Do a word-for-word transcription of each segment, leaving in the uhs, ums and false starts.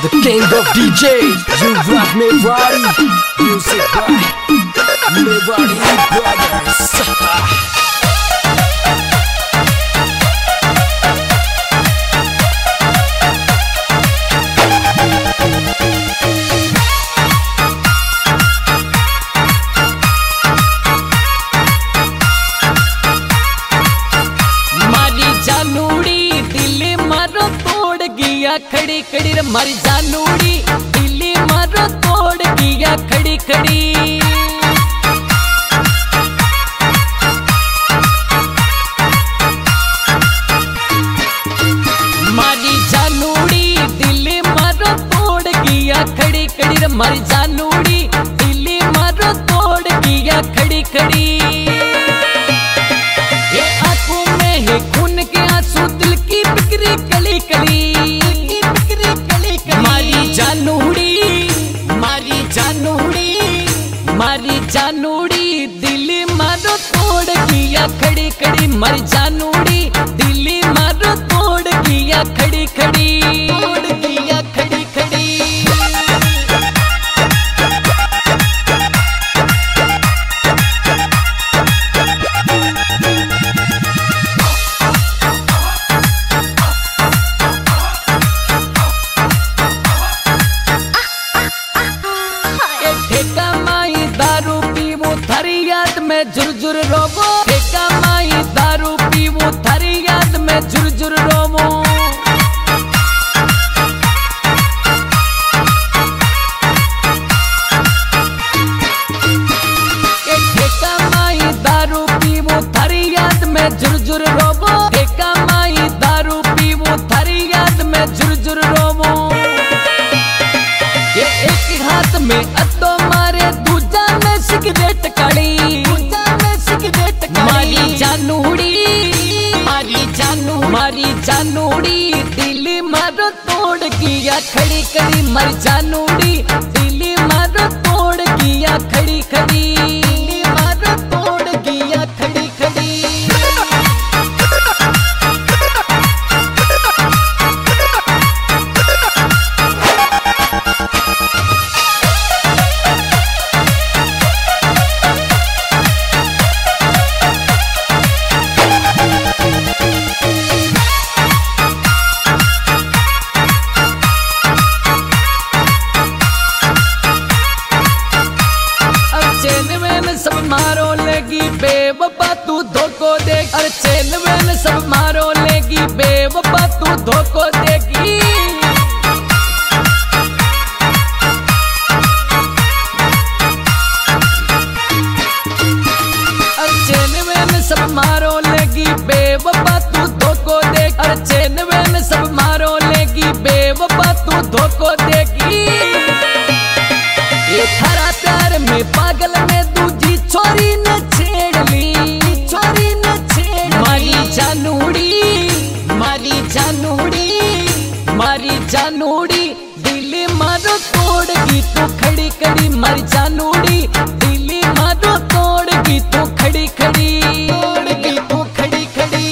The king of D Js, Yuvraj Mewari. Music by Mewari Brothers. खड़ी खड़ी रे मारी जानूड़ी दिल्ली मारो तोड़ गया खड़ी खड़ी। मारी जानूड़ी दिल्ली मारो तोड़ गया खड़ी खड़ी रे मारी जानूड़ी दिल्ली मारो तोड़ गया खड़ी खड़ी। ये आंखों में है खून के आंसू दिल की बिक्री कली कली। मारी जानूड़ी दिल्ली मारो तोड़ गया खड़ी खड़ी मारी जानूड़ी दिल्ली मारो तोड़ गया खड़ी खड़ी तोड़ गया खड़ी खड़ी। याद में झुरझुर रोवो ठेका माई दारू पीवो थारी याद में झुरझुर रोवो। ठेका माई दारू पीवो थारी याद में झुरझुर रोवो ठेका माई दारू पीवो थारी याद में झुरझुर रोवो। ये एक हाथ में अद्दो मारे दूजा में सिगरेट कड़ी। मारी जानूड़ी मारी जानू मारी जानूड़ी दिल्ली मारो तोड़ गया खड़ी खड़ी मारी जानूड़ी दिल्ली मारो तोड़ गया खड़ी खड़ी दिल्ली मारो तोड़ गया खड़ी खड़ी। सब मारो लेगी बेवफा तू धोखो देगी अरे चैन वैन सब मारो लेगी बेवफा तू धोखो देगी। अरे चैन वैन सब मारो लेगी बेवफा तू धोखो देगी अरे चैन वैन सब मारो लेगी बेवफा तू धोखो देगी। ये थारा प्यार में पागल में छोरी ने छेड़ ली छोरी ने छेड़ मारी जानूड़ी मारी जानूड़ी मारी जानूड़ी दिल्ली मारो तोड़गी तो खड़ी खड़ी मारी जानूड़ी दिल्ली मारो तोड़गी तो खड़ी खड़ी तोड़गी तो खड़ी खड़ी।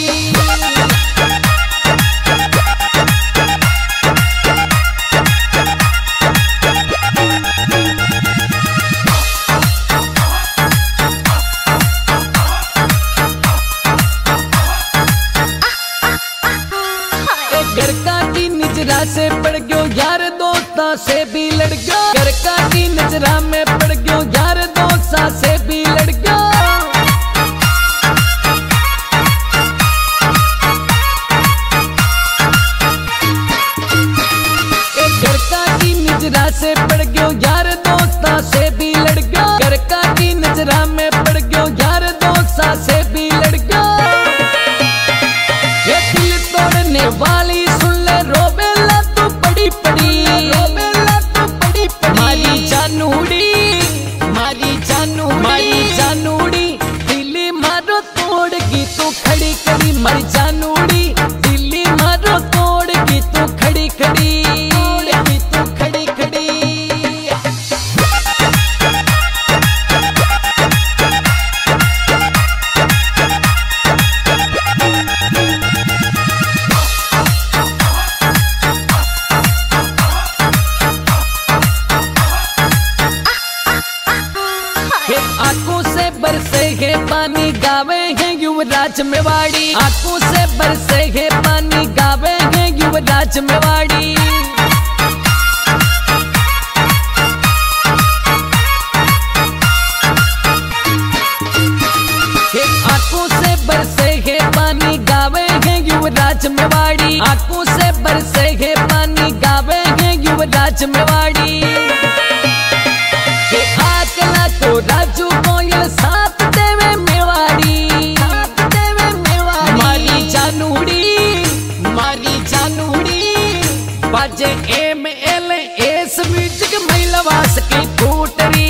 घर का की निजरा से पड़ गयो यार दोस्ता से भी लड़ गयो घर का की निजरा में पड़ गयो यार दोस्ता से भी लड़ गयो। घर का की निजरा से पड़ गयो यार दोस्ता से भी लड़ गयो घर का की निजरा में पड़ गयो यार दोस्ता से भी लड़ गयो। ये दिल तोड़ने वाली सुन ले रोबेला तू पड़ी पड़ी रोबेला तू पड़ी पड़ी। मारी जानूड़ी मारी जानू मारी जानूड़ी दिल्ली मारो तोड़गी तो खड़ी खड़ी मारी जानूड़ी दिल्ली मारो तोड़गी तो खड़ी खड़ी तोड़गी तो खड़ी खड़ी। पानी गावे हैं युवराज मेवाड़ी, आंखों से बरसे है पानी गावे हैं युवराज मेवाड़ी। आंखों से बरसे है पानी गावे हैं युवराज मेवाड़ी, आंखों से बरसे है पानी गावे हैं युवराज मेवाड़ी। आकला को राजू गोयल साथ देवे मेवाड़ी, साथ देवे मेवाड़ी। मारी जानूड़ी मारी जानूड़ी बाजे एम एल एस म्यूजिक महिलावास की फूटरी।